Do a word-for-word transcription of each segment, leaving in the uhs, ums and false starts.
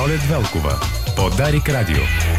Пролет Велкова по Дарик Радио.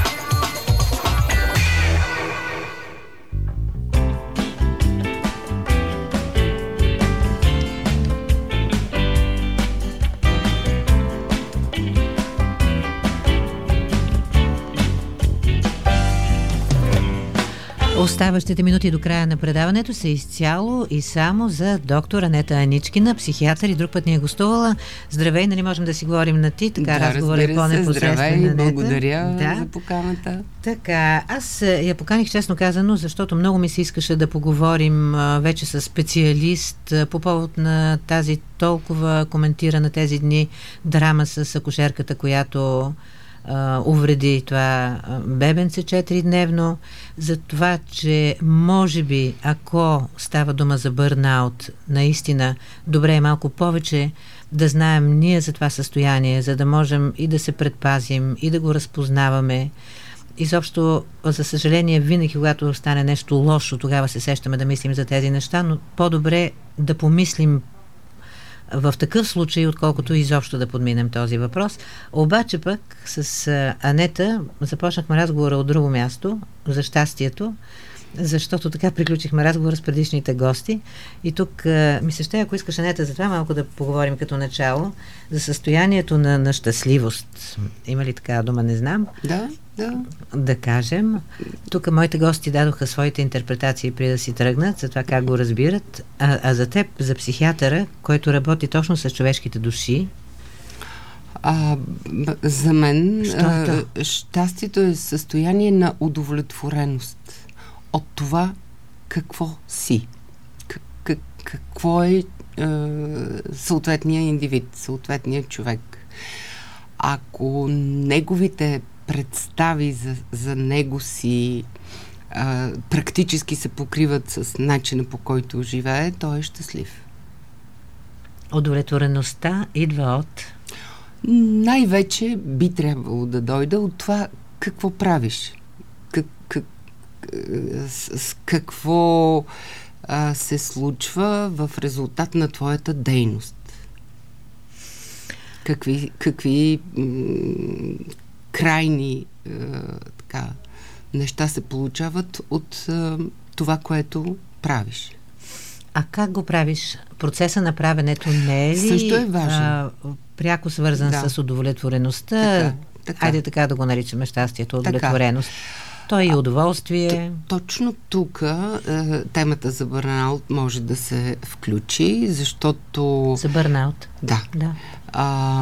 Оставащите минути до края на предаването са изцяло и само за доктор Анета Аничкина, психиатър, и друг път ни е гостувала. Здравей, нали можем да си говорим на ти, така да, разговорът е по-непосредствен. Здравей, благодаря да. за поканата. Така, аз я поканих, честно казано, защото много ми се искаше да поговорим а, вече с специалист а, по повод на тази толкова коментирана тези дни драма с акушерката, която Uh, увреди това uh, бебенце четиридневно, за това, че може би, ако става дума за бърнаут, наистина добре е малко повече да знаем ние за това състояние, за да можем и да се предпазим, и да го разпознаваме. Изобщо, за съжаление, винаги, когато стане нещо лошо, тогава се сещаме да мислим за тези неща, но по-добре да помислим в такъв случай, отколкото изобщо да подминем този въпрос. Обаче пък с Анета започнахме разговора от друго място, за щастието, защото така приключихме разговора с предишните гости. И тук ми се ще, ако искаш, Анета, за това малко да поговорим като начало за състоянието на, на щастливост. Има ли такава дума? Не знам. Да, да. Да кажем. Тук моите гости дадоха своите интерпретации преди да си тръгнат, за това как го разбират. А, а за теб, за психиатъра, който работи точно с човешките души? А, за мен а, щастието е състояние на удовлетвореност от това какво си. Как, как, какво е, е съответният индивид, съответният човек. Ако неговите представи за, за него си е, практически се покриват с начина, по който живее, той е щастлив. Удовлетвореността идва от? Най-вече би трябвало да дойде от това какво правиш. Как, как, с, с какво а, се случва в резултат на твоята дейност. Какви, какви м- крайни а, така, неща се получават от а, това, което правиш. А как го правиш? Процеса на правенето не е ли също е важен. А, пряко свързан да. с удовлетвореността? Така, така. Айде така да го наричаме щастието, удовлетвореност. То е и удоволствие. Т- точно тук е, темата за бърнаут може да се включи, защото... За бърнаут? Да. да. А,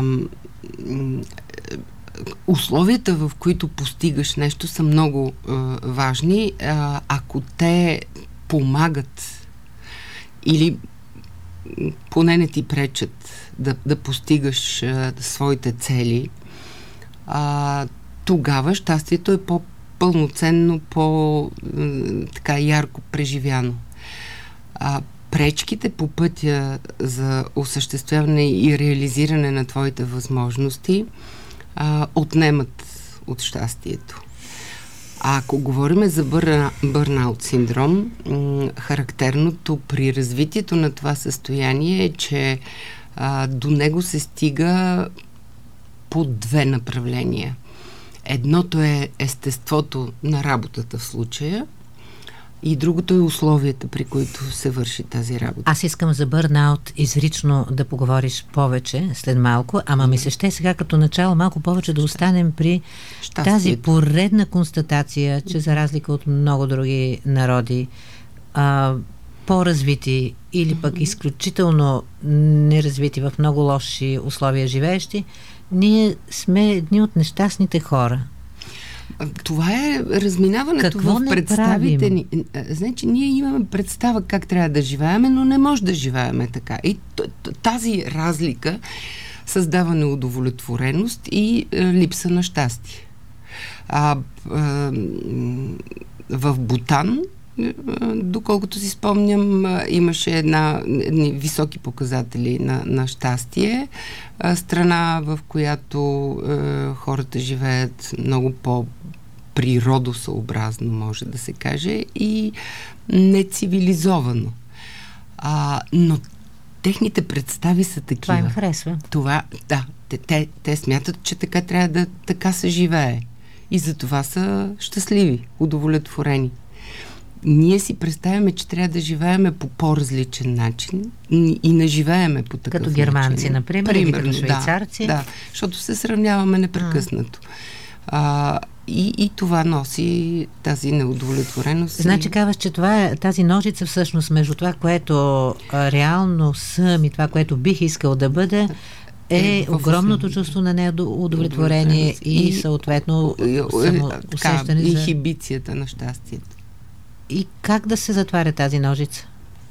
условията, в които постигаш нещо, са много е, важни. А, ако те помагат или поне не ти пречат да, да постигаш а, своите цели, а, тогава щастието е по-пълноценно, по-така ярко преживяно. А, пречките по пътя за осъществяване и реализиране на твоите възможности а, отнемат от щастието. А ако говорим за бърна, бърнаут синдром, м- характерното при развитието на това състояние е, че а, до него се стига по две направления. Едното е естеството на работата в случая и другото е условията, при които се върши тази работа. Аз искам за бърнаут изрично да поговориш повече след малко, ама ми се ще сега като начало малко повече да останем при щастието. Тази поредна констатация, че за разлика от много други народи, а, по-развити или пък изключително неразвити в много лоши условия живеещи, ние сме едни от нещастните хора. Това е разминаването Какво в представите ни. Значи, ние имаме представа как трябва да живееме, но не може да живееме така. И тази разлика създава неудовлетвореност и е, липса на щастие. А, а, в Бутан, доколкото си спомням, имаше една, едни високи показатели на, на щастие. Страна, в която е, хората живеят много по-природосъобразно, може да се каже, и нецивилизовано. А, но техните представи са такива. Това им харесва. Това, да. Те, те, те смятат, че така трябва да така се живее. И за това са щастливи, удовлетворени. Ние си представяме, че трябва да живееме по по-различен начин и не живееме по такъв начин. Като германци, например, Примерно, или като швейцарци. Да, да, защото се сравняваме непрекъснато. А, и, и това носи тази неудовлетвореност. Значи казваш, че това е тази ножица всъщност между това, което а, реално съм и това, което бих искал да бъде, е, е огромното чувство на неудовлетворение и, и съответно самоусещане за... инхибицията на щастието. И как да се затваря тази ножица?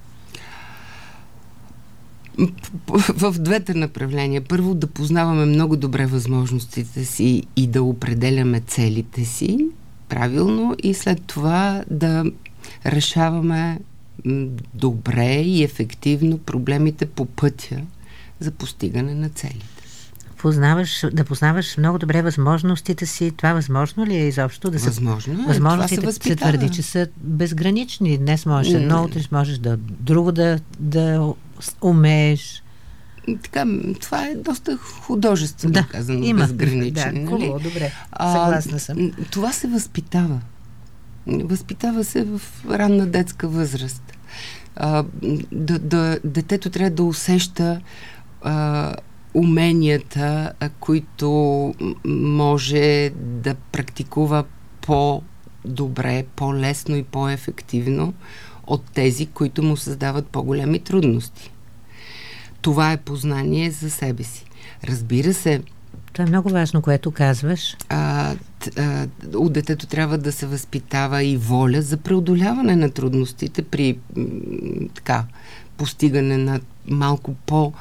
В двете направления. Първо да познаваме много добре възможностите си и да определяме целите си правилно и след това да решаваме добре и ефективно проблемите по пътя за постигане на целите. Познаваш, да познаваш много добре възможностите си. Това възможно ли е изобщо да се... Възможно е. Възможностите се, се твърди, че са безгранични. Днес можеш едно, утре можеш да друго да, да умееш. Така, това е доста художествено да, казано, има, безгранични. Да, нали? хубаво, добре. Съгласна съм. А, това се възпитава. Възпитава се в ранна детска възраст. А, да, да, детето трябва да усеща а, уменията, които може да практикува по-добре, по-лесно и по-ефективно от тези, които му създават по-големи трудности. Това е познание за себе си. Разбира се, това е много важно, което казваш. А, а, у детето трябва да се възпитава и воля за преодоляване на трудностите при м, така, постигане на малко по-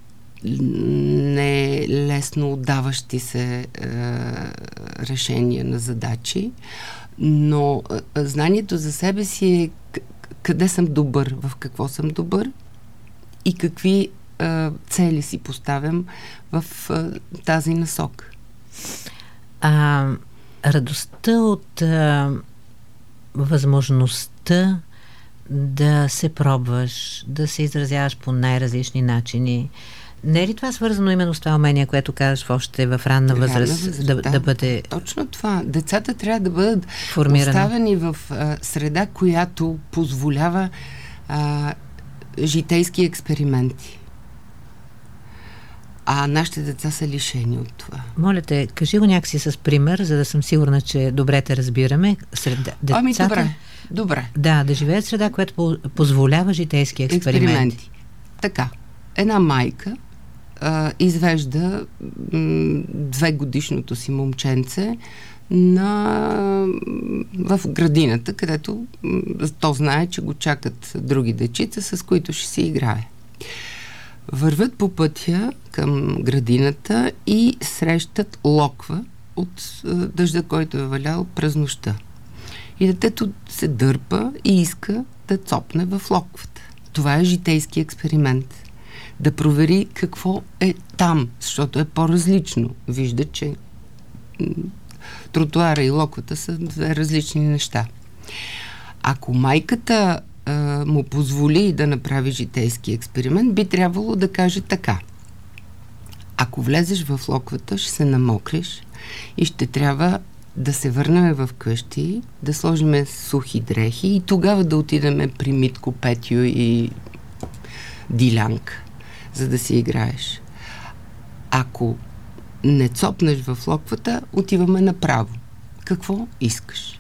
не лесно отдаващи се е, решения на задачи, но е, знанието за себе си е къде съм добър, в какво съм добър и какви е, цели си поставям в е, тази насока. А, радостта от е, възможността да се пробваш, да се изразяваш по най-различни начини. Не е ли това свързано именно с това умение, което казваш още в ранна възраст, възраст да, да, да бъде... Точно това. Децата трябва да бъдат формирано. Поставени в а, среда, която позволява а, житейски експерименти. А нашите деца са лишени от това. Моля те, кажи го някакси с пример, за да съм сигурна, че добре те разбираме. Сред децата, ами добре, добре. Да, да живеят в среда, която позволява житейски експерименти. експерименти. Така, една майка а, извежда м, две годишното си момченце на, в градината, където м, то знае, че го чакат други дечица, с които ще си играе. Вървят по пътя към градината и срещат локва от а, дъжда, който е валял през нощта. И детето се дърпа и иска да цопне в локвата. Това е житейски експеримент. Да провери какво е там, защото е по-различно. Вижда, че м- тротуара и локвата са две различни неща. Ако майката а, му позволи да направи житейски експеримент, би трябвало да каже така. Ако влезеш в локвата, ще се намокриш и ще трябва да се върнем в къщи, да сложиме сухи дрехи и тогава да отидем при Митко, Петю и Дилянка, за да си играеш. Ако не цопнеш в локвата, отиваме направо. Какво искаш?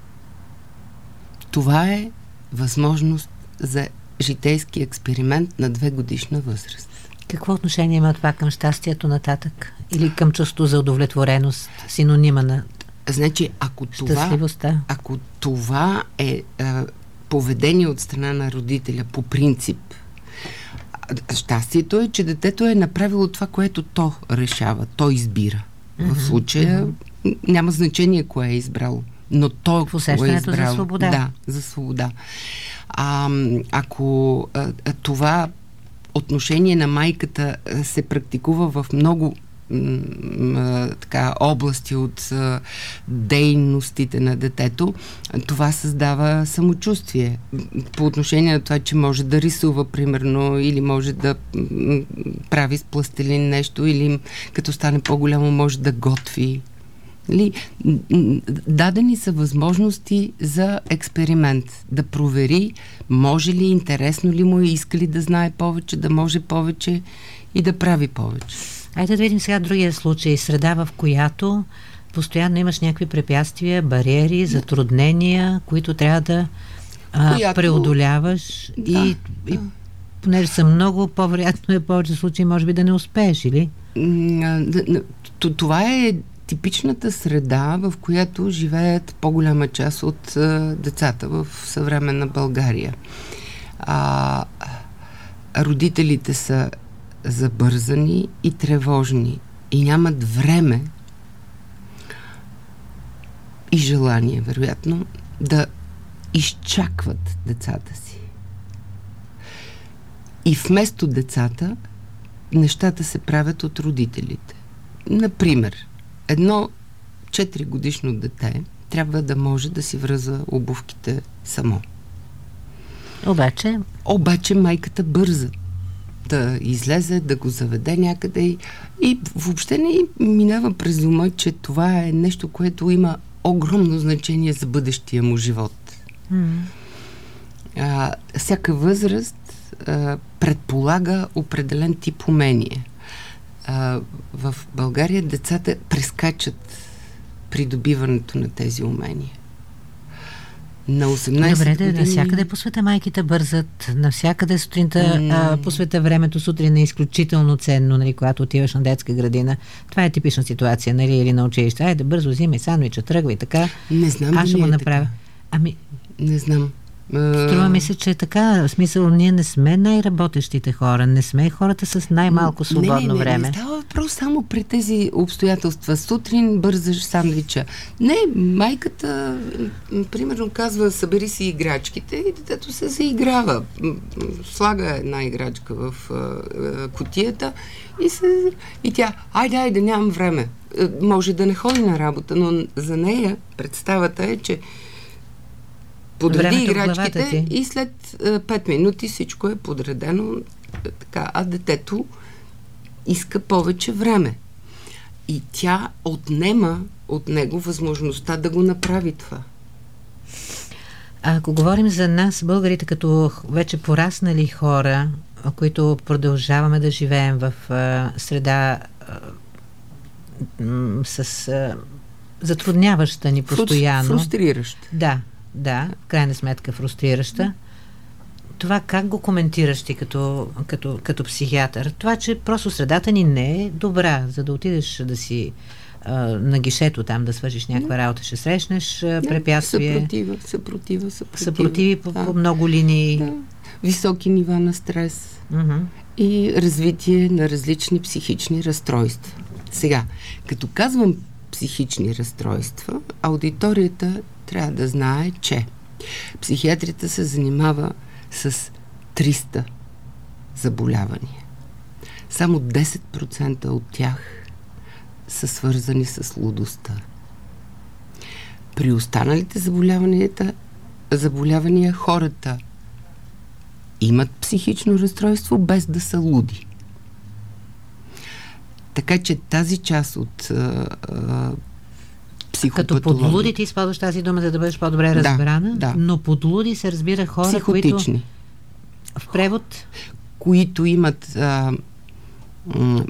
Това е възможност за житейски експеримент на две годишна възраст. Какво отношение има това към щастието нататък? Или към чувство за удовлетвореност, синонима на значи, ако това, ако това е а, поведение от страна на родителя по принцип, щастието е, че детето е направило това, което то решава, то избира. Mm-hmm. В случая mm-hmm. няма значение кое е избрало, но то в усещането е избрало. За свобода. Да, за свобода. А, ако а, това отношение на майката се практикува в много м, така, области от а, дейностите на детето, това създава самочувствие. По отношение на това, че може да рисува, примерно, или може да м, прави с пластелин нещо, или като стане по-голямо може да готви. Ли, дадени са възможности за експеримент, да провери може ли, интересно ли му е, иска ли да знае повече, да може повече и да прави повече. Айде да видим сега другия случай. Среда, в която постоянно имаш някакви препятствия, бариери, затруднения, които трябва да а, която... преодоляваш да, и, да. и понеже са много, по-вероятно е повече случаи, може би да не успееш, или? Това е типичната среда, в която живеят по-голяма част от а, децата в съвременна България. А, родителите са забързани и тревожни и нямат време и желание, вероятно, да изчакват децата си. И вместо децата, нещата се правят от родителите. Например, едно четиригодишно дете трябва да може да си връза обувките само. Обаче? Обаче майката бърза да излезе, да го заведе някъде и, и въобще не минава през ума, че това е нещо, което има огромно значение за бъдещия му живот. Mm. А, всяка възраст а, предполага определен тип умение. А, в България децата прескачат придобиването на тези умения. На осемнайсет Добре, години... да, навсякъде по света майките бързат, навсякъде сутринта, mm. а, по света времето сутрин е изключително ценно, нали, когато отиваш на детска градина. Това е типична ситуация, нали, или на училище. Айде, бързо взимай сандвича, тръгвай, така. Не знам. Аз ще го е направя. Така. Ами... Не знам. Струва ми се, че е така. В смисъл, ние не сме най-работещите хора, не сме хората с най-малко свободно не, не, не, време. Не става въпрос само при тези обстоятелства. Сутрин бързаш сандвича. Не, майката, примерно, казва, събери си играчките и детето се заиграва. Слага една играчка в а, кутията и, се, и тя, айде, айде, нямам време. Може да не ходи на работа, но за нея представата е, че подреди играчките и след пет минути всичко е подредено така, а детето иска повече време. И тя отнема от него възможността да го направи това. А ако говорим за нас, българите, като вече пораснали хора, които продължаваме да живеем в а, среда а, м- с а, затрудняваща ни постоянно. Фрустрираща. Да. Да, в крайна сметка фрустрираща. Това как го коментираш ти като, като, като психиатър? Това, че просто средата ни не е добра, за да отидеш да си а, на гишето там, да свършиш някаква работа, ще срещнеш а, препятствие. Съпротива, съпротива, съпротива. Съпротиви по, да. по много линии. Да. Високи нива на стрес. Uh-huh. И развитие на различни психични разстройства. Сега, като казвам психични разстройства, аудиторията трябва да знае, че психиатрията се занимава с триста заболявания. Само десет процента от тях са свързани с лудостта. При останалите заболяванията, заболявания хората имат психично разстройство без да са луди. Така че тази част от а, а, като подлуди, ти използваш тази дума, за да бъдеш по-добре разбрана, да, да. Но подлуди се разбира хора, психотични, които в превод, които имат а, м-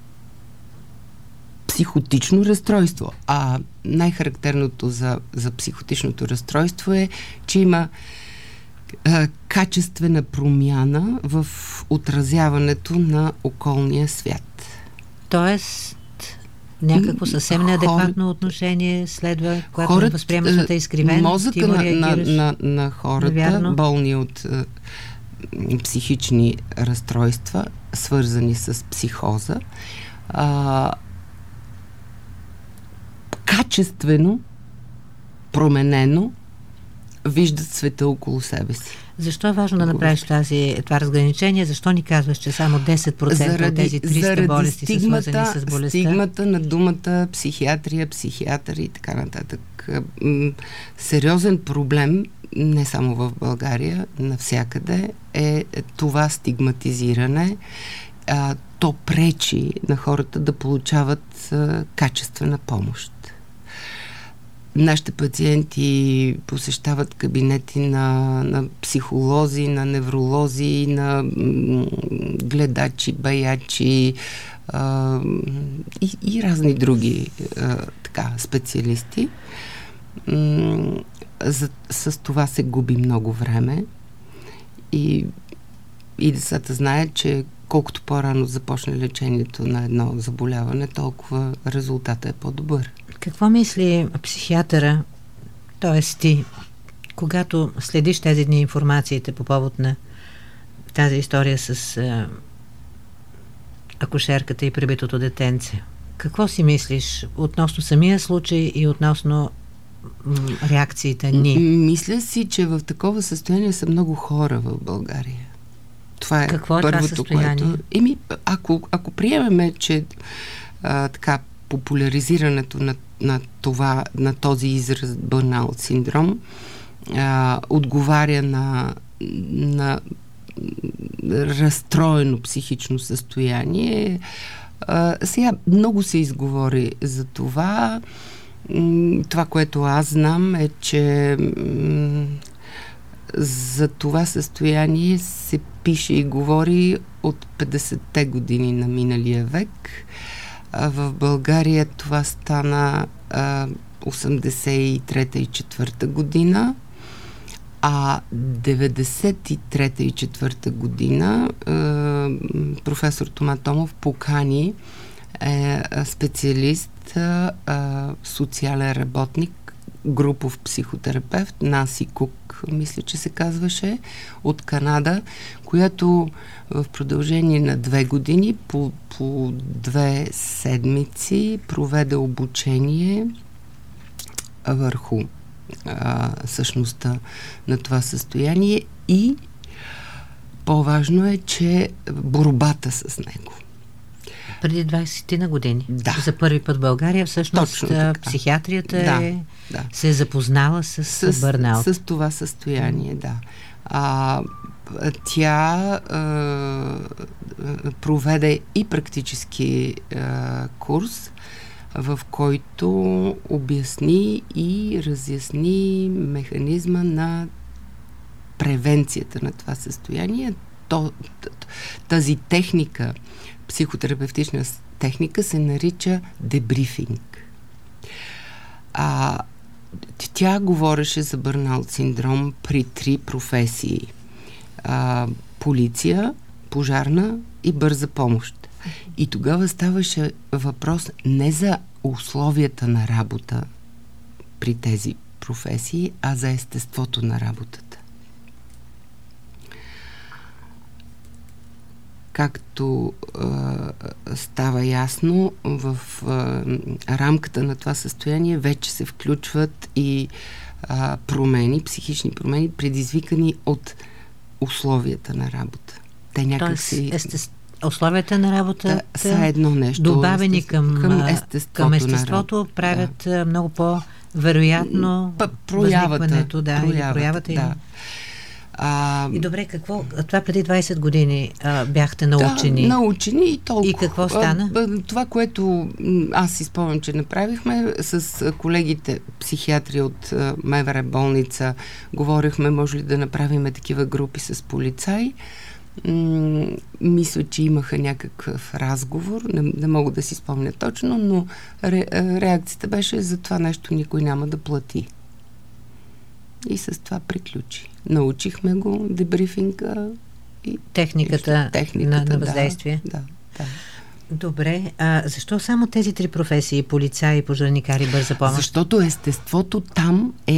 психотично разстройство. А най-характерното за, за психотичното разстройство е, че има а, качествена промяна в отразяването на околния свят. Тоест някакво съвсем неадекватно Хор... отношение следва, когато хората, възприемаш света изкривен. Мозъка на, на, на, на хората, навярно, болни от е, психични разстройства, свързани с психоза, а, качествено променено виждат света около себе си. Защо е важно да направиш тази, това разграничение? Защо ни казваш, че само десет процента заради, от тези триста болести стигмата, са свързани с болестта? Стигмата на думата психиатрия, психиатър и така нататък. Сериозен проблем, не само в България, навсякъде, е това стигматизиране. А, то пречи на хората да получават а, качествена помощ. Нашите пациенти посещават кабинети на, на психолози, на невролози, на м- гледачи, баячи а, и, и разни други а, така, специалисти. М- за, с това се губи много време и, и децата знаят, че колкото по-рано започне лечението на едно заболяване, толкова резултатът е по-добър. Какво мисли психиатъра, т.е. ти, когато следиш тези дни информациите по повод на тази история с а, акушерката и пребитото детенце? Какво си мислиш относно самия случай и относно м- реакциите ни? Мисля си, че в такова състояние са много хора в България. Това е Какво е първото, това състояние? което... Еми, ако, ако приемеме, че а, така популяризирането на, на това, на този израз бърнаут синдром а, отговаря на, на разстроено психично състояние. А, сега много се изговори за това. Това, което аз знам, е, че м- за това състояние се пише и говори от петдесетте години на миналия век. А в България това стана а, осемдесет и трета и четвърта година, а деветдесет и трета и четвърта година а, професор Тома Томов покани е, специалист, а, социален работник, групов психотерапевт, Наси Кук, мисля, че се казваше, от Канада, която в продължение на две години, по, по две седмици, проведе обучение върху а, същността на това състояние и по-важно е, че борбата с него. Преди двайсет на години. Да. За първи път в България всъщност психиатрията да, е, да. се е запознала с, с бърнаут. С, с това състояние, да. А, тя а, проведе и практически а, курс, в който обясни и разясни механизма на превенцията на това състояние. То, тази техника, психотерапевтична техника, се нарича дебрифинг. А, тя говореше за бърнаут синдром при три професии. А, полиция, пожарна и бърза помощ. И тогава ставаше въпрос не за условията на работа при тези професии, а за естеството на работата. Както а, става ясно, в а, рамката на това състояние вече се включват и а, промени, психични промени, предизвикани от условията на работа. Те някак си... Естество. Условията на работа да, са едно нещо. Добавени естеството, към, към естеството, към естеството правят да. много по-вероятно П- проявата, възникването. Да, проявата, или проявата да. А, и добре, какво? Това преди двайсет години а, бяхте научени. Да, научени и толкова. И какво стана? А, това, което аз си спомням, че направихме с колегите психиатри от МВР болница, говорихме, може ли да направим такива групи с полицаи. М- мисля, че имаха някакъв разговор, не, не мога да си спомня точно, но ре, реакцията беше: за това нещо никой няма да плати. И с това приключи. Научихме го, дебрифинга и... Техниката, техниката на, на въздействие. Да, да. Добре, а защо само тези три професии, полицаи, пожарникари, бърза помощ? Защото естеството там е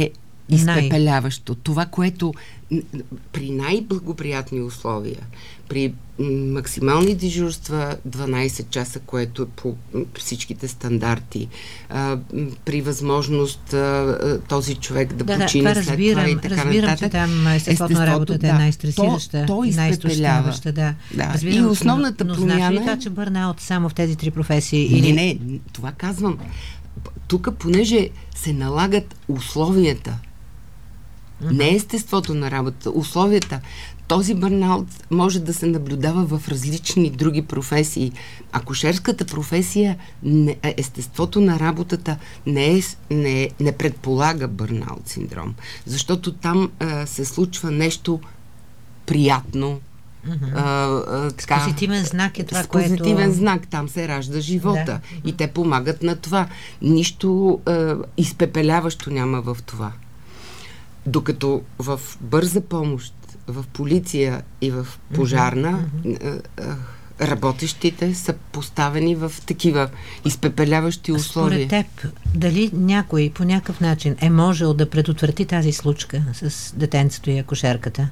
изпепеляващо. Това, което при най-благоприятни условия, при максимални дежурства дванайсет часа, което е по всичките стандарти, а, при възможност а, този човек да, да почине да, след разбирам, това и така разбирам, нататък. Че там естеството на работата да, е най-стресираща то, то и най-изтощаваща. Да. Да. Разбирам, И основната но, промяна... Но знаеш ли това, че бърнаут само в тези три професии? Не, или... не, това казвам. Тук, понеже се налагат условията, mm-hmm. не естеството на работа, условията, този бърнаут може да се наблюдава в различни други професии. Акушерската професия, не, естеството на работата не, е, не, не предполага бърнаут синдром, защото там а, се случва нещо приятно. Mm-hmm. А, а, така, с позитивен знак е това, с позитивен което... знак, там се ражда живота. Да. И те помагат на това. Нищо а, изпепеляващо няма в това. Докато в бърза помощ, в полиция и в пожарна, mm-hmm. а, а, работещите са поставени в такива изпепеляващи условия. Според теб, дали някой по някакъв начин е можел да предотврати тази случка с детенцето и акушерката?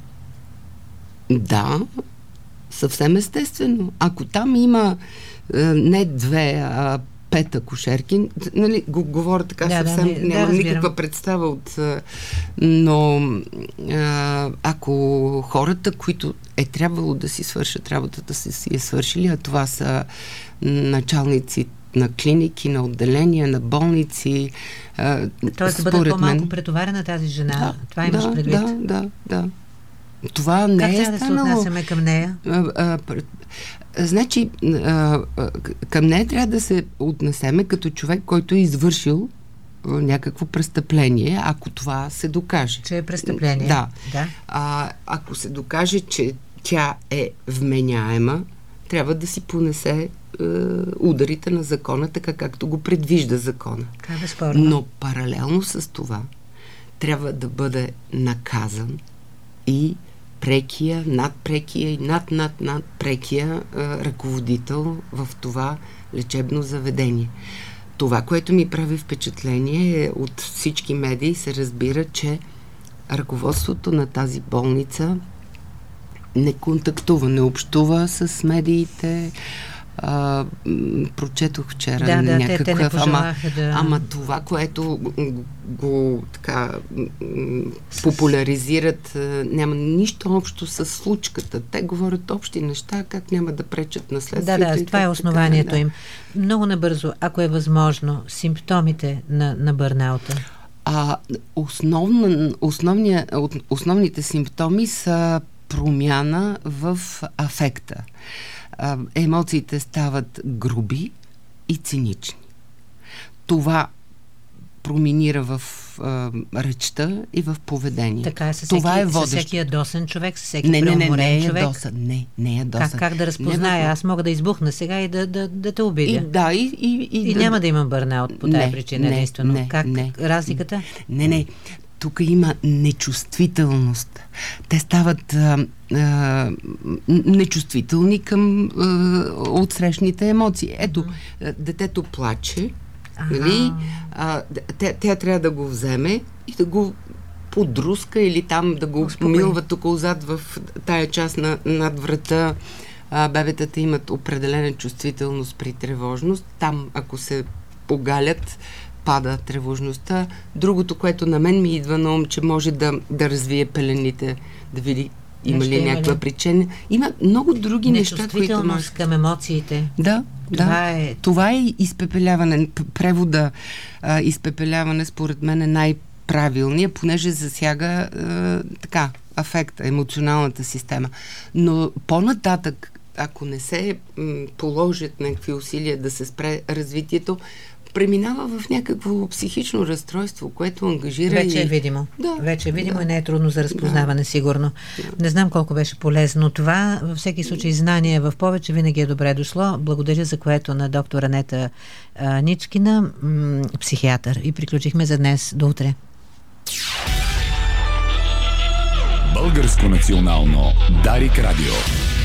Да, съвсем естествено. Ако там има е, не две, а пет акушерки, нали, го говоря така да, съвсем, да, няма да, никаква представа от... Но а, ако хората, които е трябвало да си свършат работата, си, си е свършили, а това са началници на клиники, на отделения, на болници. А, Тоест да бъде по-малко претоварена тази жена. Да, това имаш да, предвид? Да, да, да. Това не как е трябва станало... да се отнасяме към нея? А, а, значи, а, а, към нея трябва да се отнесеме като човек, който е извършил а, някакво престъпление, ако това се докаже. Че е престъпление? Да. да. А, ако се докаже, че тя е вменяема, трябва да си понесе е, ударите на закона, така както го предвижда закона. Това е безспорно. Но паралелно с това трябва да бъде наказан и прекия, надпрекия и над-над-над прекия е, ръководител в това лечебно заведение. Това, което ми прави впечатление е, от всички медии се разбира, че ръководството на тази болница не контактува, не общува с медиите. А, прочетох вчера да, да, някакъв... те, те не ама, да... ама това, което го, го, го така с... популяризират, няма нищо общо с случката. Те говорят общи неща, как няма да пречат на следствието. Да, да, това е основанието така, да. им. Много набързо, ако е възможно, симптомите на, на бърнаута. А, основна, основния, основните симптоми са промяна в афекта. А, емоциите стават груби и цинични. Това проминира в а, речта и в поведение. Така е, със Това всеки, е водещо. Със всеки ядосен човек, със всеки не, не, не, преуморен не, човек. Ядосан, не, не ядосан. Как, как да разпозная? Аз мога да избухна сега и да, да, да те обидя. И, да, и, и, и, и да, няма да имам бърнаут по тази причина, не, единствено. Не, как не, разликата? Не, не. Тук има нечувствителност. Те стават а, а, нечувствителни към а, отсрещните емоции. Ето, mm-hmm. детето плаче, нали? А, тя, тя трябва да го вземе и да го подруска или там да го Успокой. милва тук отзад в тая част на, над врата. А, бебетата имат определена чувствителност при тревожност. Там, ако се погалят, пада тревожността. Другото, което на мен ми идва на ум, че може да, да развие пелените, да види има ли някаква причина. Има много други неща, които може... към емоциите. Да, това да. Е... Това е изпепеляване. Превода а, изпепеляване според мен е най-правилният, понеже засяга а, така, афекта, емоционалната система. Но по-нататък, ако не се м, положат някакви усилия да се спре развитието, преминава в някакво психично разстройство, което ангажира Вече и... е видимо. Да, Вече е видимо да. и не е трудно за разпознаване, да. Сигурно. Да. Не знам колко беше полезно това. Във всеки случай знание в повече винаги е добре дошло. Благодаря за което на доктор Анета а, Ничкина, м- психиатър. И приключихме за днес. До утре. Българско национално Дарик радио.